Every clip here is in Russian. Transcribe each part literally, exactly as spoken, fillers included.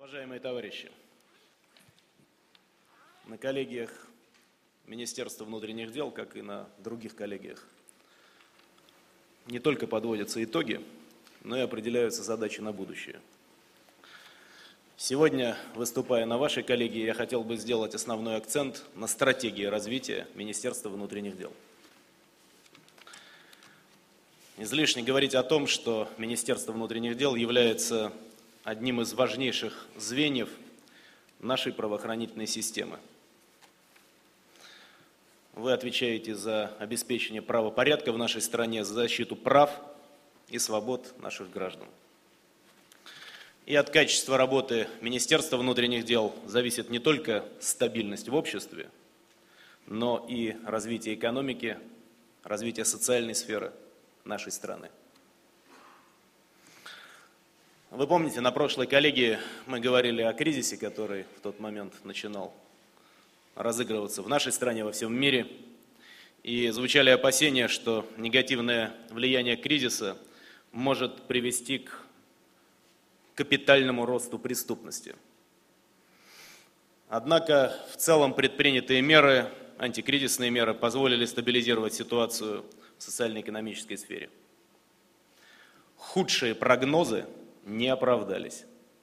Уважаемые товарищи, на коллегиях Министерства внутренних дел, как и на других коллегиях, не только подводятся итоги, но и определяются задачи на будущее. Сегодня, выступая на вашей коллегии, я хотел бы сделать основной акцент на стратегии развития Министерства внутренних дел. Излишне говорить о том, что Министерство внутренних дел является одним из важнейших звеньев нашей правоохранительной системы. Вы отвечаете за обеспечение правопорядка в нашей стране, за защиту прав и свобод наших граждан. И от качества работы Министерства внутренних дел зависит не только стабильность в обществе, но и развитие экономики, развитие социальной сферы нашей страны. Вы помните, на прошлой коллегии мы говорили о кризисе, который в тот момент начинал разыгрываться в нашей стране, во всем мире. И звучали опасения, что негативное влияние кризиса может привести к капитальному росту преступности. Однако в целом предпринятые меры, антикризисные меры, позволили стабилизировать ситуацию в социально-экономической сфере. Худшие прогнозы не оправдались.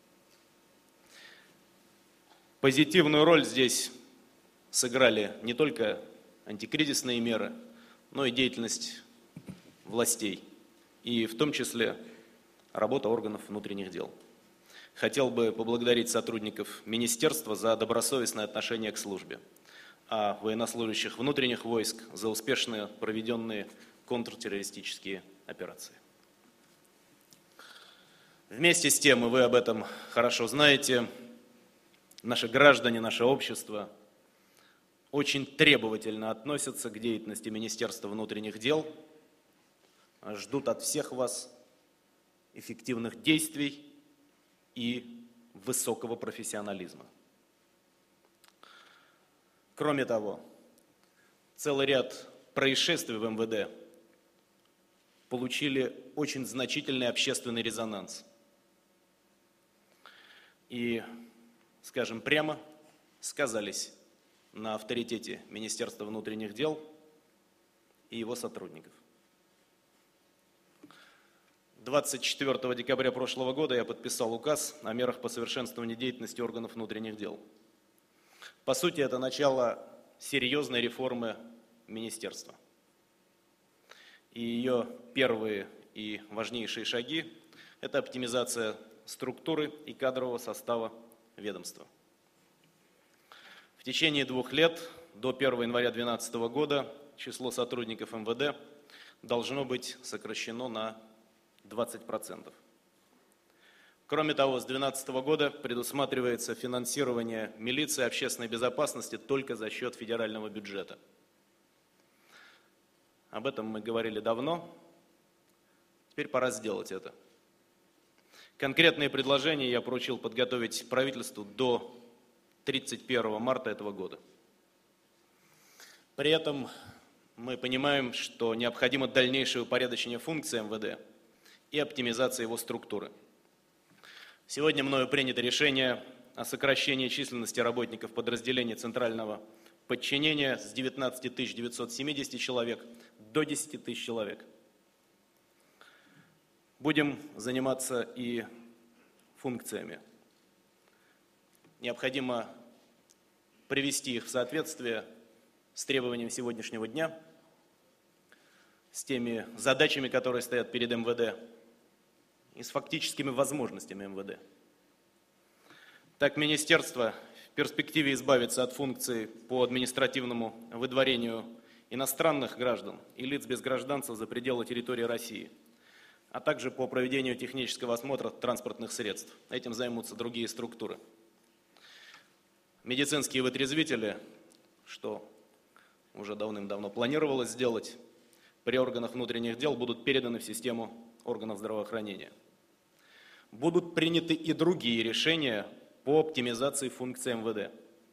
Позитивную роль здесь сыграли не только антикризисные меры, но и деятельность властей, и в том числе работа органов внутренних дел. Хотел бы поблагодарить сотрудников министерства за добросовестное отношение к службе, а военнослужащих внутренних войск за успешно проведенные контртеррористические операции. Вместе с тем, и вы об этом хорошо знаете, наши граждане, наше общество очень требовательно относятся к деятельности Министерства внутренних дел, ждут от всех вас эффективных действий и высокого профессионализма. Кроме того, целый ряд происшествий в эм вэ дэ получили очень значительный общественный резонанс. И, скажем прямо, сказались на авторитете Министерства внутренних дел и его сотрудников. двадцать четвёртого декабря прошлого года я подписал указ о мерах по совершенствованию деятельности органов внутренних дел. По сути, это начало серьезной реформы министерства. И ее первые и важнейшие шаги – это оптимизация структуры и кадрового состава ведомства. В течение двух лет, до первого января две тысячи двенадцатого года, число сотрудников эм вэ дэ должно быть сокращено на двадцать процентов. Кроме того, с две тысячи двенадцатого года предусматривается финансирование милиции и общественной безопасности только за счет федерального бюджета. Об этом мы говорили давно, теперь пора сделать это. Конкретные предложения я поручил подготовить правительству до тридцать первого марта этого года. При этом мы понимаем, что необходимо дальнейшее упорядочение функций эм вэ дэ и оптимизация его структуры. Сегодня мною принято решение о сокращении численности работников подразделений центрального подчинения с девятнадцати тысяч девятисот семидесяти человек до десяти тысяч человек. Будем заниматься и функциями. Необходимо привести их в соответствие с требованиями сегодняшнего дня, с теми задачами, которые стоят перед эм вэ дэ, и с фактическими возможностями эм вэ дэ. Так, министерство в перспективе избавится от функций по административному выдворению иностранных граждан и лиц без гражданства за пределы территории России, а также по проведению технического осмотра транспортных средств. Этим займутся другие структуры. Медицинские вытрезвители, что уже давным-давно планировалось сделать, при органах внутренних дел будут переданы в систему органов здравоохранения. Будут приняты и другие решения по оптимизации функций эм вэ дэ.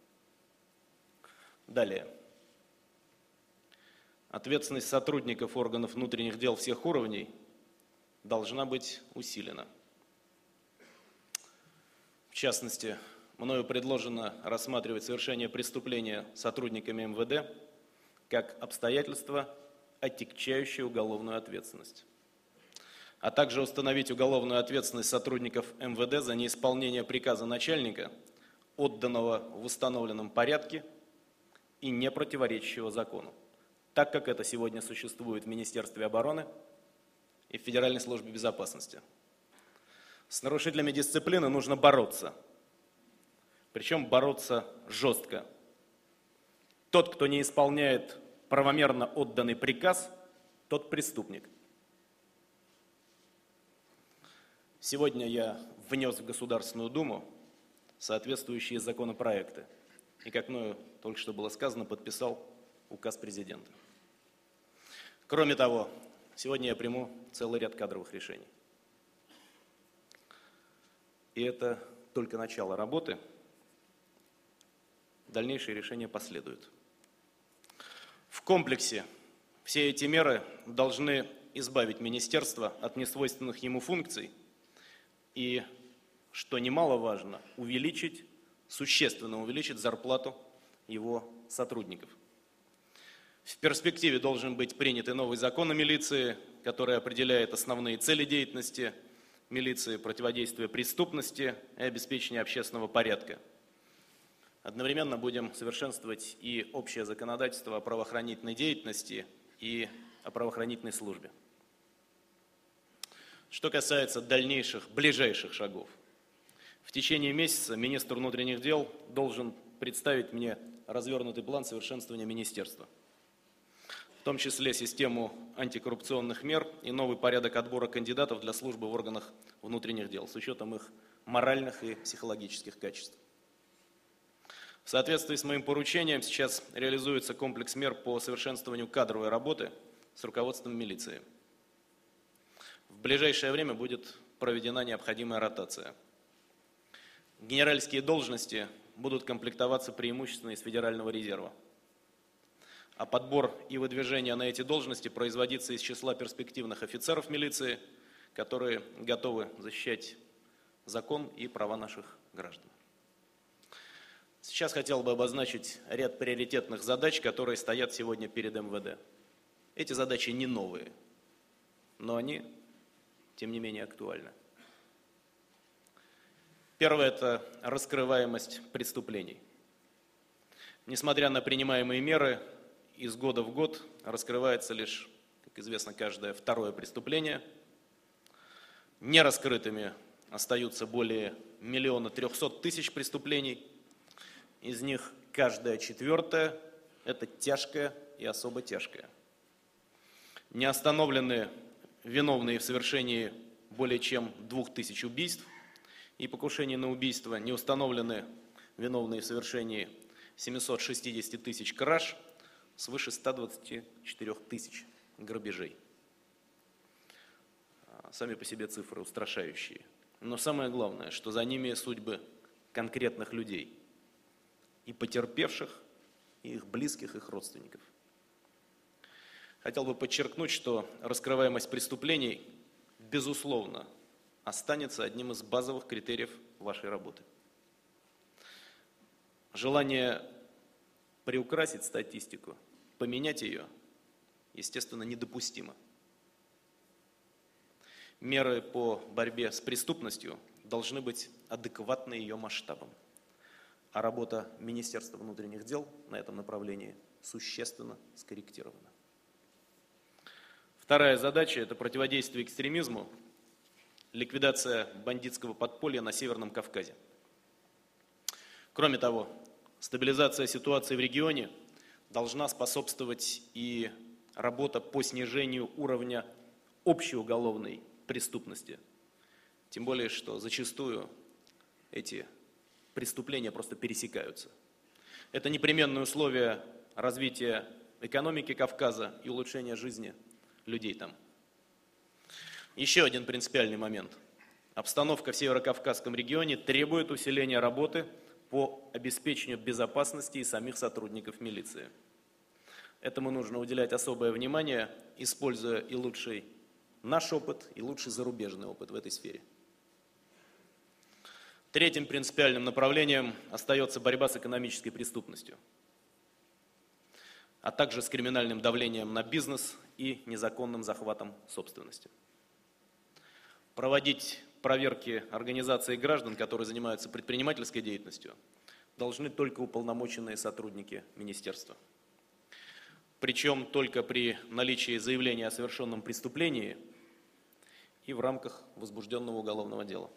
Далее. Ответственность сотрудников органов внутренних дел всех уровней должна быть усилена. В частности, мною предложено рассматривать совершение преступления сотрудниками эм вэ дэ как обстоятельство, отягчающее уголовную ответственность, а также установить уголовную ответственность сотрудников эм вэ дэ за неисполнение приказа начальника, отданного в установленном порядке и не противоречащего закону, так как это сегодня существует в Министерстве обороны и в Федеральной службе безопасности. С нарушителями дисциплины нужно бороться, причем бороться жестко. Тот, кто не исполняет правомерно отданный приказ, тот преступник. Сегодня я внес в Государственную Думу соответствующие законопроекты и, как мною только что было сказано, подписал указ президента. Кроме того, сегодня я приму целый ряд кадровых решений. И это только начало работы. Дальнейшие решения последуют. В комплексе все эти меры должны избавить министерство от несвойственных ему функций и, что немаловажно, увеличить, существенно увеличить зарплату его сотрудников. В перспективе должен быть принят и новый закон о милиции, который определяет основные цели деятельности милиции, противодействие преступности и обеспечение общественного порядка. Одновременно будем совершенствовать и общее законодательство о правоохранительной деятельности и о правоохранительной службе. Что касается дальнейших, ближайших шагов. В течение месяца министр внутренних дел должен представить мне развернутый план совершенствования министерства, в том числе систему антикоррупционных мер и новый порядок отбора кандидатов для службы в органах внутренних дел, с учетом их моральных и психологических качеств. В соответствии с моим поручением сейчас реализуется комплекс мер по совершенствованию кадровой работы с руководством милиции. В ближайшее время будет проведена необходимая ротация. Генеральские должности будут комплектоваться преимущественно из Федерального резерва, а подбор и выдвижение на эти должности производится из числа перспективных офицеров милиции, которые готовы защищать закон и права наших граждан. Сейчас хотел бы обозначить ряд приоритетных задач, которые стоят сегодня перед эм вэ дэ. Эти задачи не новые, но они, тем не менее, актуальны. Первое – это раскрываемость преступлений. Несмотря на принимаемые меры, из года в год раскрывается лишь, как известно, каждое второе преступление. Нераскрытыми остаются более миллиона трехсот тысяч преступлений. Из них каждое четвертое – это тяжкое и особо тяжкое. Не остановлены виновные в совершении более чем двух тысяч убийств и покушений на убийство, не установлены виновные в совершении семисот шестидесяти тысяч краж, свыше ста двадцати четырёх тысяч грабежей. Сами по себе цифры устрашающие. Но самое главное, что за ними судьбы конкретных людей, и потерпевших, и их близких, их родственников. Хотел бы подчеркнуть, что раскрываемость преступлений, безусловно, останется одним из базовых критериев вашей работы. Желание приукрасить статистику, поменять ее, естественно, недопустимо. Меры по борьбе с преступностью должны быть адекватны ее масштабам, а работа Министерства внутренних дел на этом направлении существенно скорректирована. Вторая задача – это противодействие экстремизму, ликвидация бандитского подполья на Северном Кавказе. Кроме того, стабилизация ситуации в регионе должна способствовать и работа по снижению уровня общей уголовной преступности. Тем более, что зачастую эти преступления просто пересекаются. Это непременное условие развития экономики Кавказа и улучшения жизни людей там. Еще один принципиальный момент. Обстановка в Северо-Кавказском регионе требует усиления работы по обеспечению безопасности и самих сотрудников милиции. Этому нужно уделять особое внимание, используя и лучший наш опыт, и лучший зарубежный опыт в этой сфере. Третьим принципиальным направлением остается борьба с экономической преступностью, а также с криминальным давлением на бизнес и незаконным захватом собственности. Проводить проверки организаций граждан, которые занимаются предпринимательской деятельностью, должны только уполномоченные сотрудники министерства. Причем только при наличии заявления о совершенном преступлении и в рамках возбужденного уголовного дела.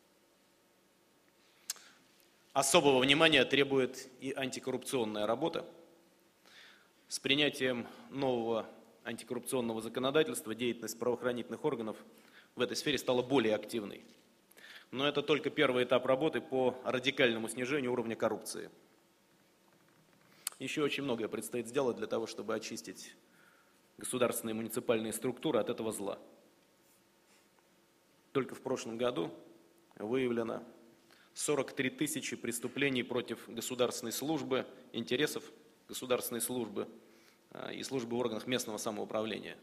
Особого внимания требует и антикоррупционная работа. С принятием нового антикоррупционного законодательства деятельность правоохранительных органов в этой сфере стала более активной. Но это только первый этап работы по радикальному снижению уровня коррупции. Еще очень многое предстоит сделать для того, чтобы очистить государственные и муниципальные структуры от этого зла. Только в прошлом году выявлено сорок три тысячи преступлений против государственной службы, интересов государственной службы и службы в органах местного самоуправления.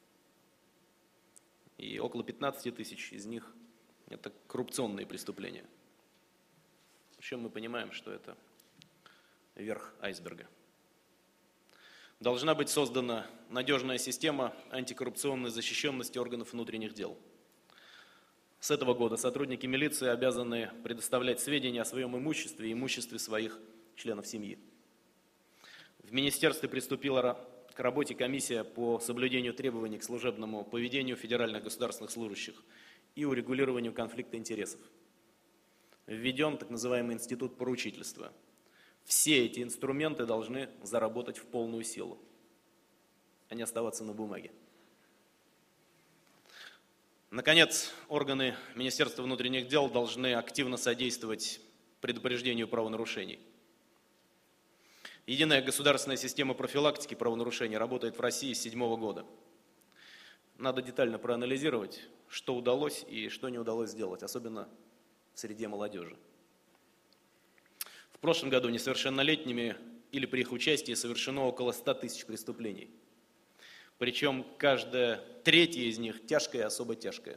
И около пятнадцати тысяч из них – это коррупционные преступления. Причем мы понимаем, что это верх айсберга. Должна быть создана надежная система антикоррупционной защищенности органов внутренних дел. С этого года сотрудники милиции обязаны предоставлять сведения о своем имуществе и имуществе своих членов семьи. В министерстве приступила к работе комиссия по соблюдению требований к служебному поведению федеральных государственных служащих и урегулированию конфликта интересов. Введен так называемый институт поручительства. Все эти инструменты должны заработать в полную силу, а не оставаться на бумаге. Наконец, органы Министерства внутренних дел должны активно содействовать предупреждению правонарушений. Единая государственная система профилактики правонарушений работает в России с две тысячи седьмого года. Надо детально проанализировать, что удалось и что не удалось сделать, особенно в среде молодежи. В прошлом году несовершеннолетними или при их участии совершено около ста тысяч преступлений. Причем каждая третья из них тяжкая и особо тяжкая.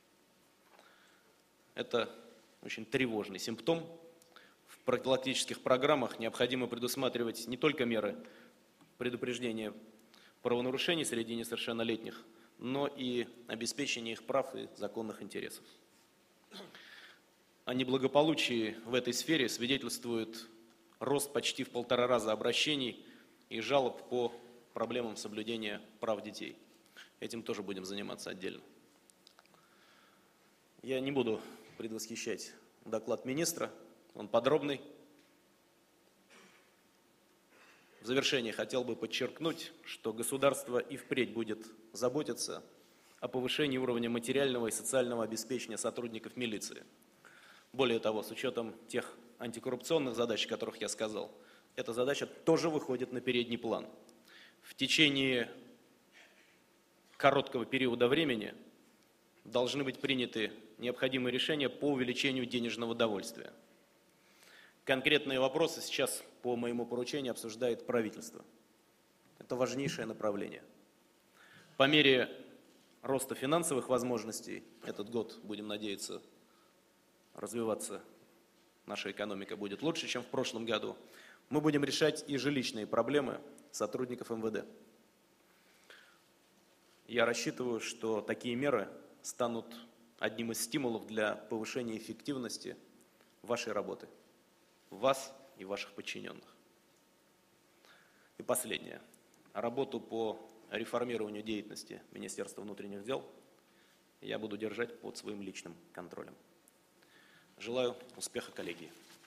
Это очень тревожный симптом. В профилактических программах необходимо предусматривать не только меры предупреждения правонарушений среди несовершеннолетних, но и обеспечение их прав и законных интересов. О неблагополучии в этой сфере свидетельствует рост почти в полтора раза обращений и жалоб по проблемам соблюдения прав детей. Этим тоже будем заниматься отдельно. Я не буду предвосхищать доклад министра, он подробный. В завершение хотел бы подчеркнуть, что государство и впредь будет заботиться о повышении уровня материального и социального обеспечения сотрудников милиции. Более того, с учетом тех антикоррупционных задач, о которых я сказал, эта задача тоже выходит на передний план. В течение короткого периода времени должны быть приняты необходимые решения по увеличению денежного довольствия. Конкретные вопросы сейчас по моему поручению обсуждает правительство. Это важнейшее направление. По мере роста финансовых возможностей, этот год, будем надеяться, развиваться наша экономика будет лучше, чем в прошлом году, мы будем решать и жилищные проблемы сотрудников эм вэ дэ. Я рассчитываю, что такие меры станут одним из стимулов для повышения эффективности вашей работы, вас и ваших подчиненных. И последнее. Работу по реформированию деятельности Министерства внутренних дел я буду держать под своим личным контролем. Желаю успеха, коллеги.